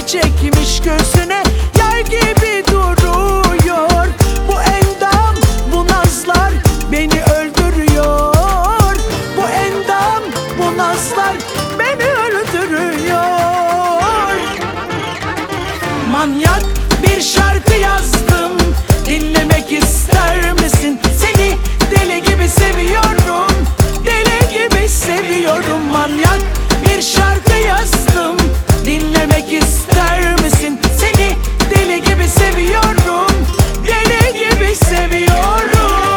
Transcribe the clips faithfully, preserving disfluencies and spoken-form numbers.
çekmiş gözüne, yay gibi duruyor. Bu endam, bu nazlar beni öldürüyor. Bu endam, bu nazlar beni öldürüyor. Manyak bir şarkı yazdım, dinlemek ister misin? Seni deli gibi seviyorum, deli gibi seviyorum. Manyak bir şarkı yazdım, dinlemek ister misin? Seni deli gibi seviyorum, deli gibi seviyorum.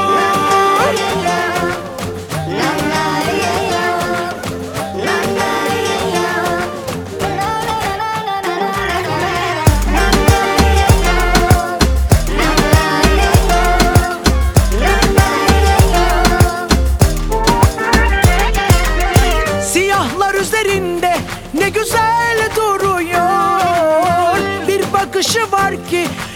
Siyahlar üzerinde ne güzel duruyor. Bir bakışı var ki